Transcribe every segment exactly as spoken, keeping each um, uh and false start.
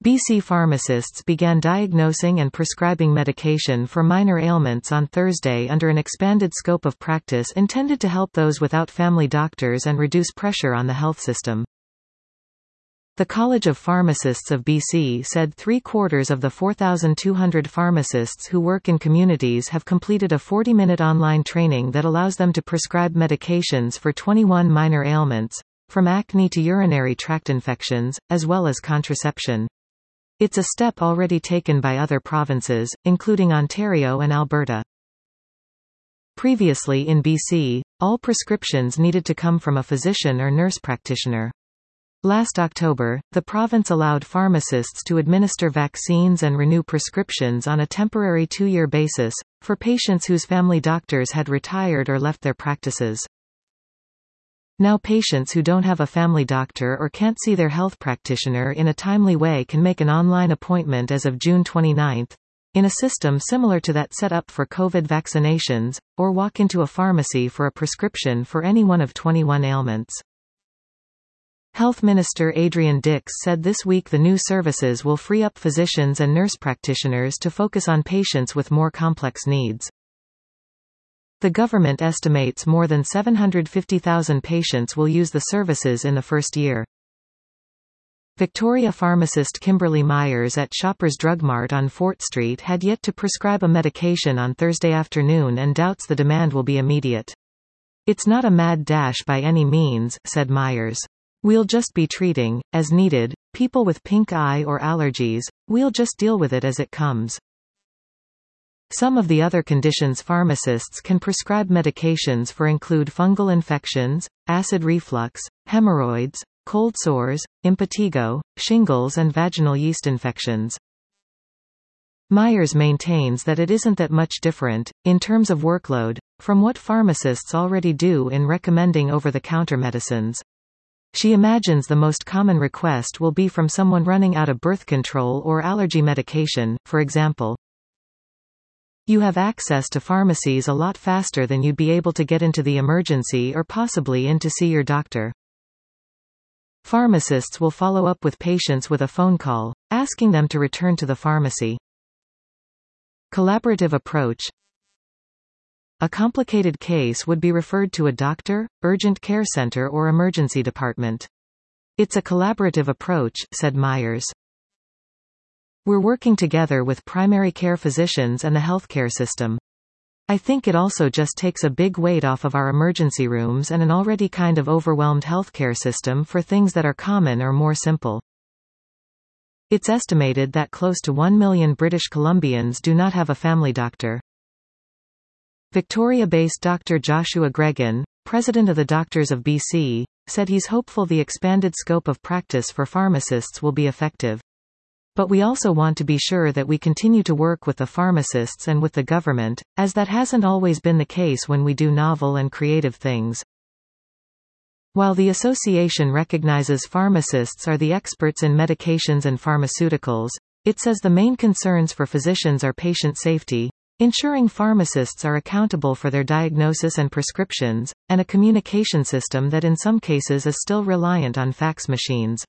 B C pharmacists began diagnosing and prescribing medication for minor ailments on Thursday under an expanded scope of practice intended to help those without family doctors and reduce pressure on the health system. The College of Pharmacists of B C said three-quarters of the four thousand two hundred pharmacists who work in communities have completed a forty-minute online training that allows them to prescribe medications for twenty-one minor ailments, from acne to urinary tract infections, as well as contraception. It's a step already taken by other provinces, including Ontario and Alberta. Previously in B C, all prescriptions needed to come from a physician or nurse practitioner. Last October, the province allowed pharmacists to administer vaccines and renew prescriptions on a temporary two-year basis, for patients whose family doctors had retired or left their practices. Now patients who don't have a family doctor or can't see their health practitioner in a timely way can make an online appointment as of June twenty-ninth, in a system similar to that set up for COVID vaccinations, or walk into a pharmacy for a prescription for any one of twenty-one ailments. Health Minister Adrian Dix said this week the new services will free up physicians and nurse practitioners to focus on patients with more complex needs. The government estimates more than seven hundred fifty thousand patients will use the services in the first year. Victoria pharmacist Kimberly Myers at Shoppers Drug Mart on Fort Street had yet to prescribe a medication on Thursday afternoon and doubts the demand will be immediate. "It's not a mad dash by any means," said Myers. "We'll just be treating, as needed, people with pink eye or allergies. We'll just deal with it as it comes." Some of the other conditions pharmacists can prescribe medications for include fungal infections, acid reflux, hemorrhoids, cold sores, impetigo, shingles and vaginal yeast infections. Myers maintains that it isn't that much different, in terms of workload, from what pharmacists already do in recommending over-the-counter medicines. She imagines the most common request will be from someone running out of birth control or allergy medication, for example. "You have access to pharmacies a lot faster than you'd be able to get into the emergency or possibly in to see your doctor." Pharmacists will follow up with patients with a phone call, asking them to return to the pharmacy. Collaborative approach. A complicated case would be referred to a doctor, urgent care center or emergency department. "It's a collaborative approach," said Myers. "We're working together with primary care physicians and the healthcare system. I think it also just takes a big weight off of our emergency rooms and an already kind of overwhelmed healthcare system for things that are common or more simple." It's estimated that close to one million British Columbians do not have a family doctor. Victoria-based Doctor Joshua Gregan, president of the Doctors of B C, said he's hopeful the expanded scope of practice for pharmacists will be effective. "But we also want to be sure that we continue to work with the pharmacists and with the government, as that hasn't always been the case when we do novel and creative things." While the association recognizes pharmacists are the experts in medications and pharmaceuticals, it says the main concerns for physicians are patient safety, ensuring pharmacists are accountable for their diagnosis and prescriptions, and a communication system that in some cases is still reliant on fax machines.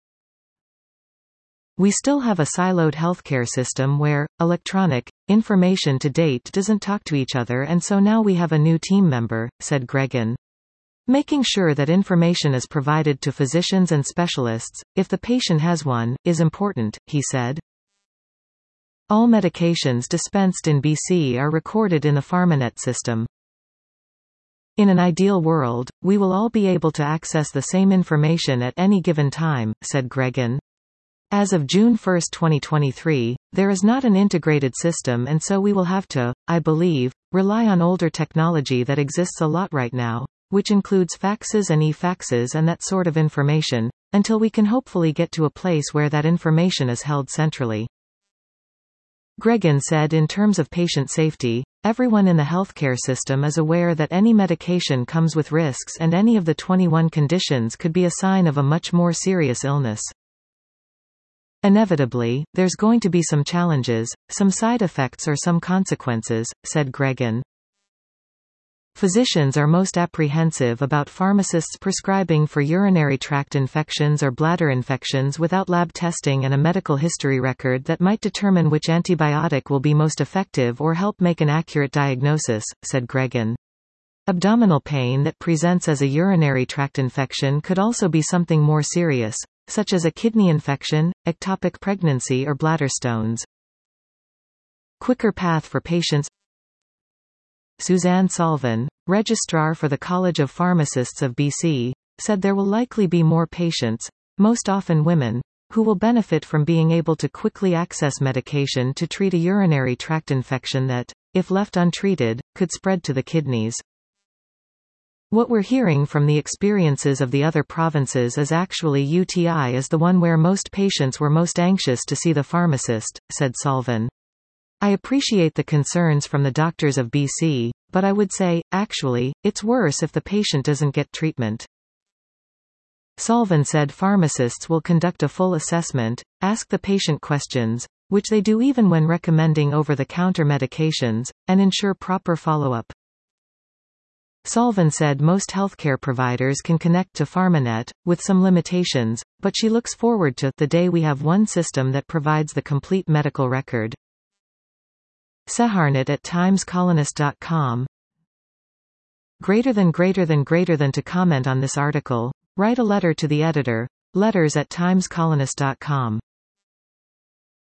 "We still have a siloed healthcare system where, electronic, information to date doesn't talk to each other, and so now we have a new team member," said Gregan. "Making sure that information is provided to physicians and specialists, if the patient has one, is important," he said. All medications dispensed in B C are recorded in the PharmaNet system. "In an ideal world, we will all be able to access the same information at any given time," said Gregan. "As of June first twenty twenty-three, there is not an integrated system, and so we will have to, I believe, rely on older technology that exists a lot right now, which includes faxes and e-faxes and that sort of information, until we can hopefully get to a place where that information is held centrally." Gregan said in terms of patient safety, everyone in the healthcare system is aware that any medication comes with risks and any of the twenty-one conditions could be a sign of a much more serious illness. "Inevitably, there's going to be some challenges, some side effects or some consequences," said Gregan. Physicians are most apprehensive about pharmacists prescribing for urinary tract infections or bladder infections without lab testing and a medical history record that might determine which antibiotic will be most effective or help make an accurate diagnosis, said Gregan. Abdominal pain that presents as a urinary tract infection could also be something more serious, such as a kidney infection, ectopic pregnancy or bladder stones. Quicker path for patients. Suzanne Salvin, registrar for the College of Pharmacists of B C, said there will likely be more patients, most often women, who will benefit from being able to quickly access medication to treat a urinary tract infection that, if left untreated, could spread to the kidneys. What we're hearing from the experiences of the other provinces is actually U T I is the one where most patients were most anxious to see the pharmacist, said Salvin. I appreciate the concerns from the doctors of B C, but I would say, actually, it's worse if the patient doesn't get treatment. Salvin said pharmacists will conduct a full assessment, ask the patient questions, which they do even when recommending over-the-counter medications, and ensure proper follow-up. Salvin said most healthcare providers can connect to PharmaNet, with some limitations, but she looks forward to the day we have one system that provides the complete medical record. Seharnit at times colonist dot com. Greater than greater than greater than to comment on this article, write a letter to the editor, letters at times colonist dot com.